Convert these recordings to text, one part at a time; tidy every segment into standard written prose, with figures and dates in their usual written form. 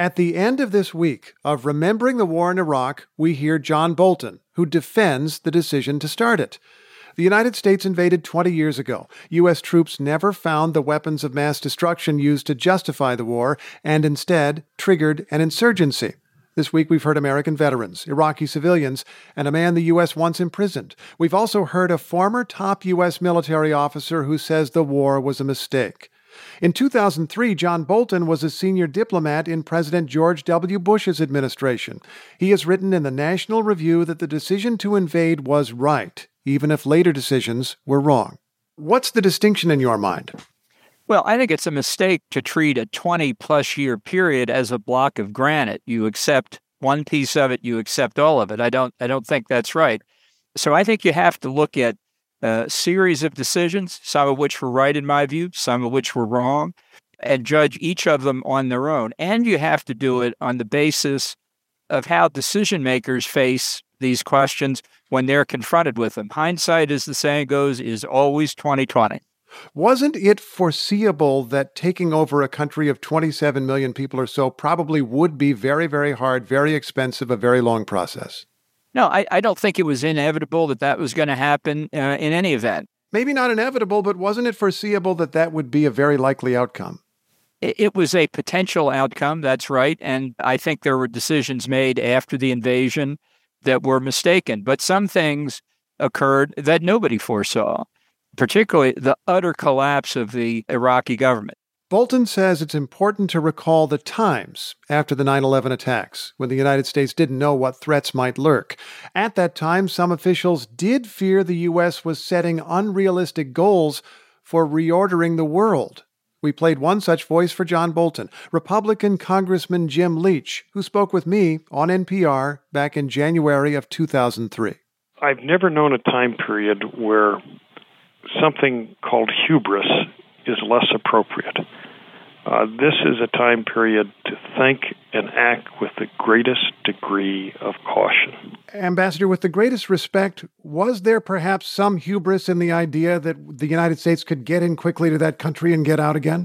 At the end of this week of Remembering the War in Iraq, we hear John Bolton, who defends the decision to start it. The United States invaded 20 years ago. U.S. troops never found the weapons of mass destruction used to justify the war and instead triggered an insurgency. This week we've heard American veterans, Iraqi civilians, and a man the U.S. once imprisoned. We've also heard a former top U.S. military officer who says the war was a mistake. In 2003, John Bolton was a senior diplomat in President George W. Bush's administration. He has written in the National Review that the decision to invade was right, even if later decisions were wrong. What's the distinction in your mind? Well, I think it's a mistake to treat a 20-plus year period as a block of granite. You accept one piece of it, you accept all of it. I don't think that's right. So I think you have to look at a series of decisions, some of which were right in my view, some of which were wrong, and judge each of them on their own. And you have to do it on the basis of how decision makers face these questions when they're confronted with them. Hindsight, as the saying goes, is always 20/20. Wasn't it foreseeable that taking over a country of 27 million people or so probably would be very, very hard, very expensive, a very long process? No, I don't think it was inevitable that was going to happen in any event. Maybe not inevitable, but wasn't it foreseeable that that would be a very likely outcome? It was a potential outcome, that's right, and I think there were decisions made after the invasion that were mistaken. But some things occurred that nobody foresaw, particularly the utter collapse of the Iraqi government. Bolton says it's important to recall the times after the 9/11 attacks, when the United States didn't know what threats might lurk. At that time, some officials did fear the U.S. was setting unrealistic goals for reordering the world. We played one such voice for John Bolton, Republican Congressman Jim Leach, who spoke with me on NPR back in January of 2003. I've never known a time period where something called hubris is less appropriate. This is a time period to think and act with the greatest degree of caution. Ambassador, with the greatest respect, was there perhaps some hubris in the idea that the United States could get in quickly to that country and get out again?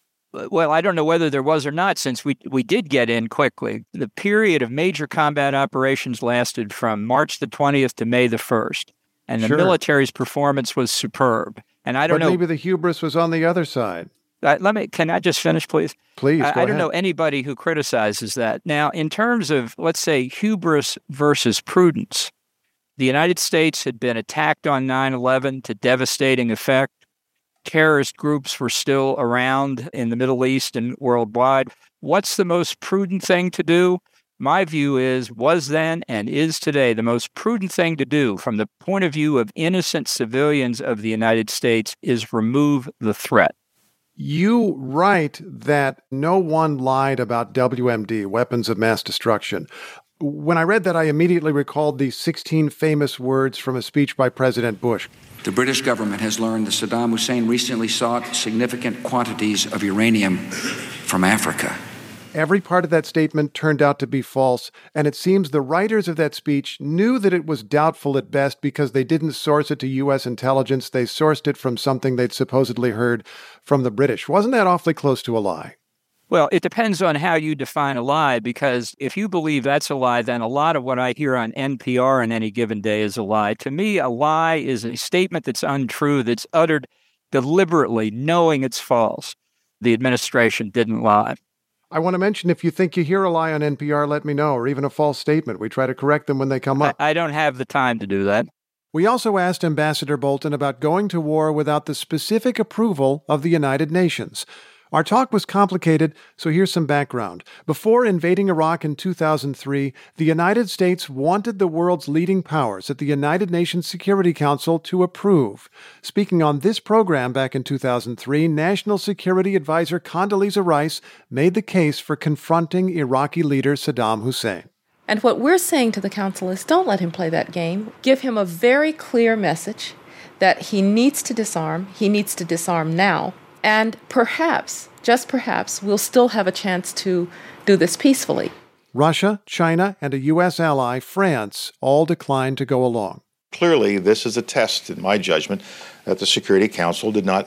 Well, I don't know whether there was or not, since we did get in quickly. The period of major combat operations lasted from March the 20th to May the 1st, and the military's performance was superb. And I don't know. But maybe the hubris was on the other side. Can I just finish, please? Please, go ahead. I don't know anybody who criticizes that. Now, in terms of, let's say, hubris versus prudence, the United States had been attacked on 9/11 to devastating effect. Terrorist groups were still around in the Middle East and worldwide. What's the most prudent thing to do? My view was then and is today the most prudent thing to do from the point of view of innocent civilians of the United States is remove the threat. You write that no one lied about WMD, weapons of mass destruction. When I read that, I immediately recalled the 16 famous words from a speech by President Bush. The British government has learned that Saddam Hussein recently sought significant quantities of uranium from Africa. Every part of that statement turned out to be false, and it seems the writers of that speech knew that it was doubtful at best because they didn't source it to U.S. intelligence. They sourced it from something they'd supposedly heard from the British. Wasn't that awfully close to a lie? Well, it depends on how you define a lie, because if you believe that's a lie, then a lot of what I hear on NPR on any given day is a lie. To me, a lie is a statement that's untrue, that's uttered deliberately, knowing it's false. The administration didn't lie. I want to mention, if you think you hear a lie on NPR, let me know, or even a false statement. We try to correct them when they come up. I don't have the time to do that. We also asked Ambassador Bolton about going to war without the specific approval of the United Nations. Our talk was complicated, so here's some background. Before invading Iraq in 2003, the United States wanted the world's leading powers at the United Nations Security Council to approve. Speaking on this program back in 2003, National Security Advisor Condoleezza Rice made the case for confronting Iraqi leader Saddam Hussein. And what we're saying to the council is, don't let him play that game. Give him a very clear message that he needs to disarm. He needs to disarm now. And perhaps, just perhaps, we'll still have a chance to do this peacefully. Russia, China, and a U.S. ally, France, all declined to go along. Clearly, this is a test, in my judgment, that the Security Council did not meet.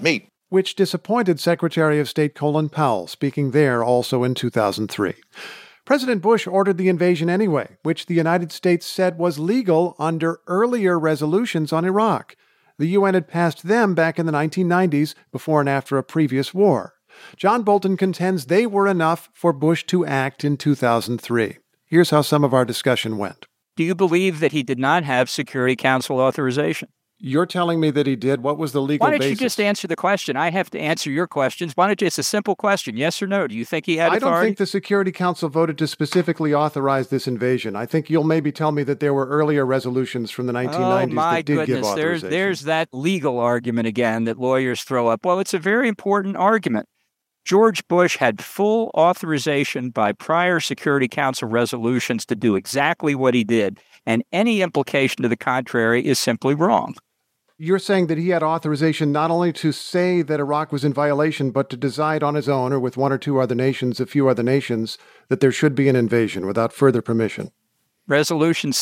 which disappointed Secretary of State Colin Powell, speaking there also in 2003. President Bush ordered the invasion anyway, which the United States said was legal under earlier resolutions on Iraq. The UN had passed them back in the 1990s, before and after a previous war. John Bolton contends they were enough for Bush to act in 2003. Here's how some of our discussion went. Do you believe that he did not have Security Council authorization? You're telling me that he did? What was the legal basis? Why don't you just answer the question? I have to answer your questions. Why don't you? It's a simple question, yes or no. Do you think he had authority? I don't think the Security Council voted to specifically authorize this invasion. I think you'll maybe tell me that there were earlier resolutions from the 1990s that did give authorization. There's that legal argument again that lawyers throw up. Well, it's a very important argument. George Bush had full authorization by prior Security Council resolutions to do exactly what he did, and any implication to the contrary is simply wrong. You're saying that he had authorization not only to say that Iraq was in violation, but to decide on his own or with one or two other nations, a few other nations, that there should be an invasion without further permission. Resolution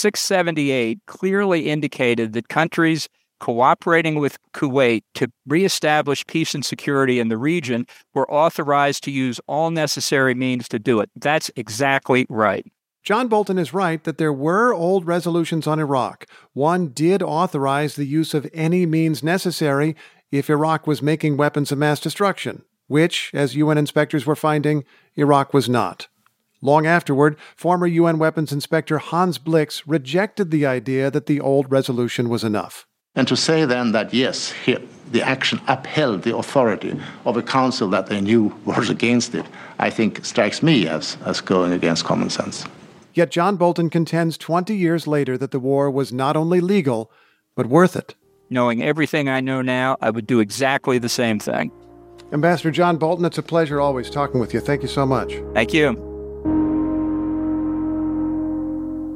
678 clearly indicated that countries cooperating with Kuwait to reestablish peace and security in the region were authorized to use all necessary means to do it. That's exactly right. John Bolton is right that there were old resolutions on Iraq. One did authorize the use of any means necessary if Iraq was making weapons of mass destruction, which, as UN inspectors were finding, Iraq was not. Long afterward, former UN weapons inspector Hans Blix rejected the idea that the old resolution was enough. And to say then that, yes, the action upheld the authority of a council that they knew was against it, I think strikes me as going against common sense. Yet John Bolton contends 20 years later that the war was not only legal, but worth it. Knowing everything I know now, I would do exactly the same thing. Ambassador John Bolton, it's a pleasure always talking with you. Thank you so much. Thank you.